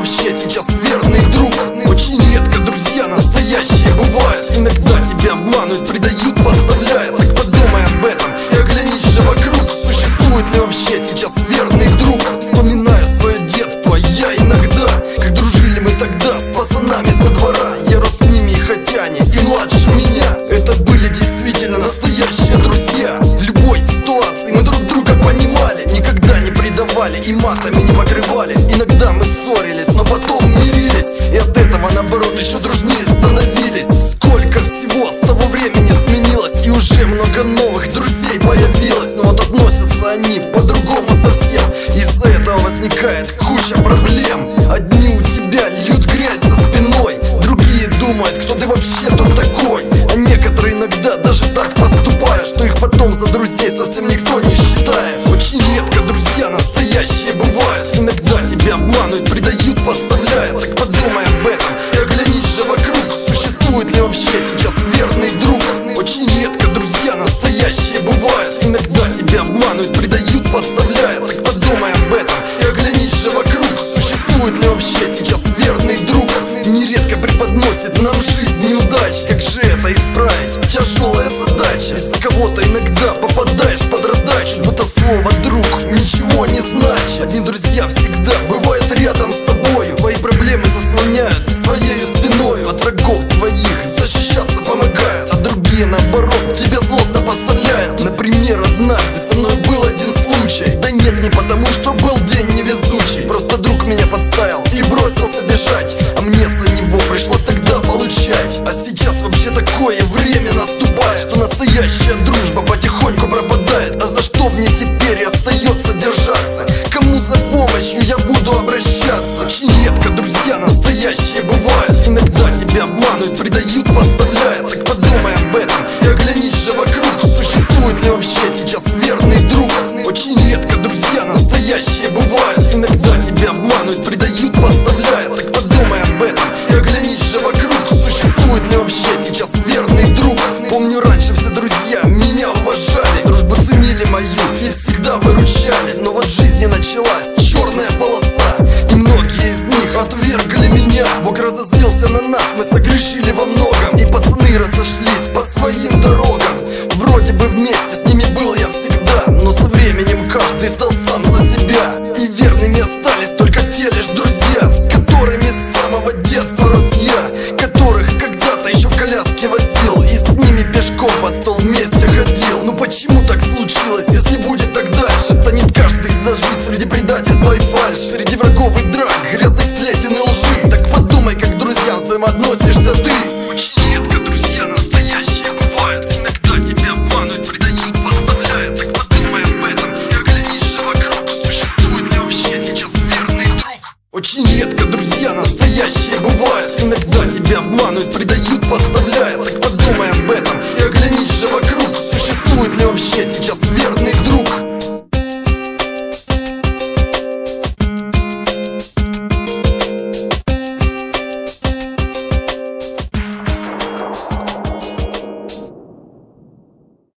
вообще сейчас верный друг? Очень редко друзья настоящие бывают. Иногда тебя обманывают, предают, подставляют. Так подумай об этом и оглянись же вокруг. Существует ли вообще сейчас верный друг? Вспоминаю свое детство я иногда, как дружили мы тогда с пацанами со двора. Я рос с ними, хотя они и младше меня. Это были действительно настоящие друзья. В любой ситуации мы друг друга понимали, никогда не предавали и матами не покрывали. Иногда мы ссорились, но потом мирились, и от этого наоборот еще дружнее становились. Сколько всего с того времени сменилось, и уже много новых друзей появилось. Но вот относятся они по-другому совсем. Из-за этого возникает куча проблем. Одни у тебя льют грязь за спиной, другие думают, кто ты вообще тут такой. А некоторые иногда даже так поступают, что их потом за друзей совсем никто не считает. Очень редко друзья настоящие бывают. Иногда тебя обманывают, предают, подставляют. Так подумай об этом и оглянись же вокруг. Существует ли вообще сейчас верный друг? Очень редко друзья настоящие бывают. Иногда тебя обманывают, предают, подставляют. Так подумай об этом и оглянись же вокруг. Существует ли вообще сейчас верный друг? Нередко преподносит нам жизнь неудач. Как же это исправить? Тяжелая задача. Из-за кого-то иногда попадаешь под раздачу, будто слово «друг» ничего не значит. Одни друзья всегда бывают рядом с тобою, твои проблемы заслоняют своей спиною. От врагов твоих защищаться помогают, а другие наоборот тебя злостно подставляют. Например, однажды со мной был один случай. Да нет, не потому что был день невезучий, просто друг меня подставил и бросился бежать, а мне за него пришлось тогда получать. А сейчас вообще такое время наступает, что настоящая дружба потихоньку пропадает. А за что мне теперь и остается держаться? Кому за помощью я буду обращаться? Очень редко друзья настоящие бывают. Иногда тебя обманывают, предают, подставляют. Так подумай об этом и оглянись же вокруг. Существует ли вообще сейчас верный друг? Очень редко друзья настоящие бывают. Иногда тебя обманывают, предают, подставляют. Так подумай об этом и оглянись же вокруг. Существует ли вообще сейчас верный друг? Помню, раньше все друзья меня уважали, дружбу ценили мою и всегда выручали. Но вот в жизни началась черная полоса, и многие из них отвергли меня. Бог разозлился на нас, мы согрешили во многом, и пацаны разошлись по своим дорогам. Вроде бы вместе с ними был я всегда, но со временем каждый стал сам за себя. И верными остались только те лишь друзья, с которыми с самого детства рос я, которых когда-то еще в коляске возил, и с ними пешком под стол вместе ходил. Ну почему так случилось? Если будет так дальше, станет каждый из нас жить среди предательства и фальши, среди врагов и драк, грязных сплетен и лжи. Так подумай, как к друзьям своим относишься ты. Очень редко друзья настоящие бывают. Иногда тебя обманывают, предают, подставляют. Так подумай об этом и оглянись же вокруг. Существует ли вообще сейчас верный друг? Очень редко друзья настоящие бывают. Иногда тебя обманывают, предают, подставляют. Так подумай об этом и оглянись же вокруг. Существует ли вообще сейчас